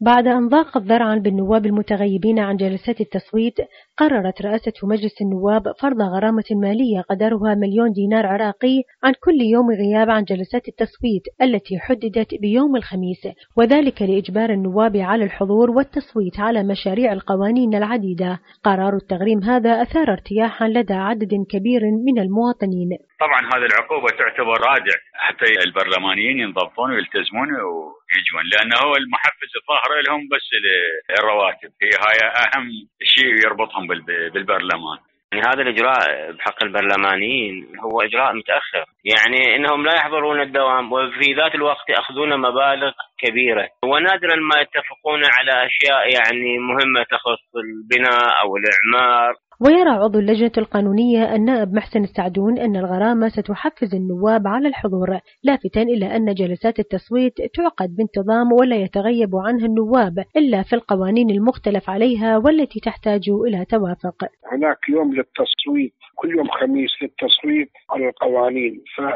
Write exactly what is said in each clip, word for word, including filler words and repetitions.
بعد أن ضاقت ذرعا بالنواب المتغيبين عن جلسات التصويت، قررت رئاسة مجلس النواب فرض غرامة مالية قدرها مليون دينار عراقي عن كل يوم غياب عن جلسات التصويت التي حددت بيوم الخميس، وذلك لإجبار النواب على الحضور والتصويت على مشاريع القوانين العديدة. قرار التغريم هذا أثار ارتياحا لدى عدد كبير من المواطنين. طبعا هذه العقوبة تعتبر رادع حتى البرلمانيين ينضبطون ويلتزمون ويجون، لأنه هو المحفز الظاهر لهم بس الرواتب، هي هاي أهم شيء يربطهم بالبرلمان. يعني هذا الإجراء بحق البرلمانيين هو إجراء متأخر، يعني إنهم لا يحضرون الدوام وفي ذات الوقت يأخذون مبالغ كبيرة، ونادرا ما يتفقون على أشياء يعني مهمة تخص البناء أو الإعمار. ويرى عضو اللجنة القانونية النائب محسن السعدون أن الغرامة ستحفز النواب على الحضور، لافتًا إلى أن جلسات التصويت تعقد بانتظام ولا يتغيب عنها النواب إلا في القوانين المختلف عليها والتي تحتاج إلى توافق. هناك يوم للتصويت، كل يوم خميس للتصويت على القوانين،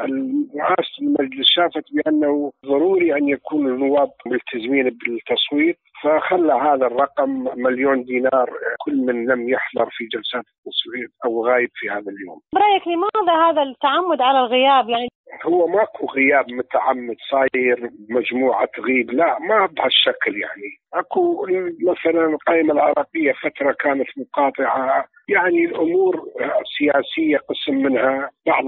فرئاسة المجلس شافت بأنه ضروري أن يكون النواب ملتزمين بالتصويت، فخلى هذا الرقم مليون دينار كل من لم يحضر في جلسات التصويت أو غايب في هذا اليوم. برأيك لماذا هذا التعمد على الغياب؟ يعني هو ماكو غياب متعمد صاير مجموعة غيب، لا ما بهالشكل. يعني اكو مثلا القائمة العراقية فترة كانت مقاطعة، يعني الأمور سياسية قسم منها، بعض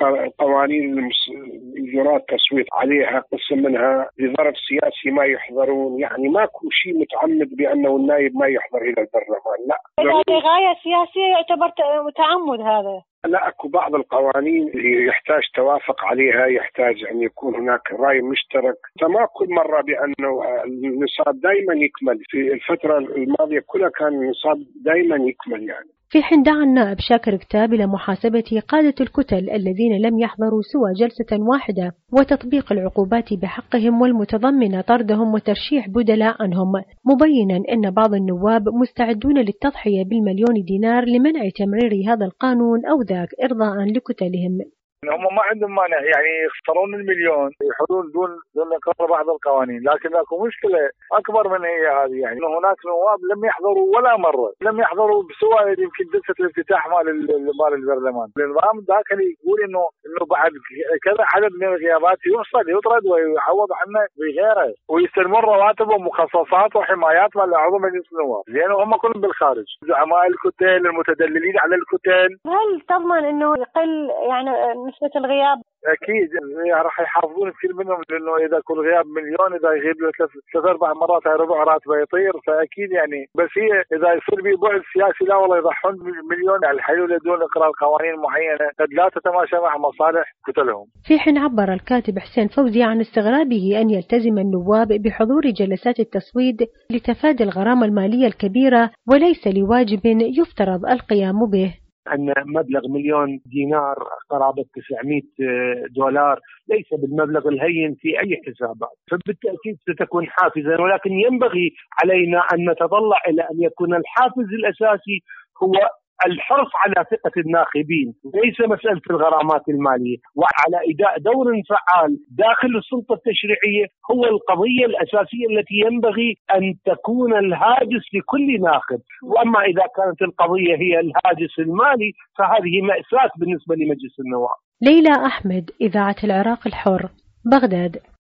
القوانين يراد تصويت عليها قسم منها لظرف سياسي ما يحضرون، يعني ماكو شيء متعمد بأنه النائب ما يحضر إلى البرلمان، لا. غاية سياسية يعتبر تعمد هذا؟ لا، اكو بعض القوانين يحتاج توافق عليها، يحتاج ان يكون هناك راي مشترك، فما كل مره بانه النصاب دائما يكمل. في الفتره الماضيه كلها كان النصاب دائما يكمل. يعني في حين دعا النائب شاكر كتاب إلى محاسبة قادة الكتل الذين لم يحضروا سوى جلسة واحدة وتطبيق العقوبات بحقهم والمتضمنة طردهم وترشيح بدلاء عنهم، مبينا أن بعض النواب مستعدون للتضحية بالمليون دينار لمنع تمرير هذا القانون أو ذاك إرضاء لكتلهم. هم ما عندهم مانع يعني يختارون المليون يحلون دون دون إقرار بعض القوانين، لكن اكو مشكله اكبر من هي هذه. يعني هناك نواب لم يحضروا ولا مره، لم يحضروا بسوى يمكن جلسه الافتتاح مال مال البرلمان. النظام ذاك اللي يقول انه انه بعد كذا عدد من الغيابات يفصل يطرد ويعوض عنه بغيره ويستلمون رواتب ومخصصات وحمايات مال اعضاء مجلس النواب، لانه هم كلهم بالخارج، زعماء الكتل المتدللين على الكتل. هل تضمن انه يقل يعني نسبة الغياب؟ أكيد راح يحافظون كثير منهم، لأنه إذا كل غياب مليون إذا يغيب له ثلاث أربع مرات هاي ربع راتبه يطير، فأكيد يعني. بس هي إذا يصير به بعد سياسي لا والله يضحون مليون على الحلول دون إقرار قوانين معينة قد لا تتماشى مع مصالح كتلهم. في حين عبر الكاتب حسين فوزي عن استغرابه أن يلتزم النواب بحضور جلسات التصويت لتفادي الغرامة المالية الكبيرة وليس لواجب يفترض القيام به. أن مبلغ مليون دينار قرابة تسعمائة دولار ليس بالمبلغ الهين في أي حسابات، فبالتأكيد ستكون حافزا، ولكن ينبغي علينا أن نتطلع إلى أن يكون الحافز الأساسي هو الحرص على ثقة الناخبين، ليس مسألة الغرامات المالية، وعلى إداء دور فعال داخل السلطة التشريعية هو القضية الأساسية التي ينبغي أن تكون الهاجس لكل ناخب. وأما إذا كانت القضية هي الهاجس المالي فهذه مأساة بالنسبة لمجلس النواب. ليلى أحمد، إذاعة العراق الحر، بغداد.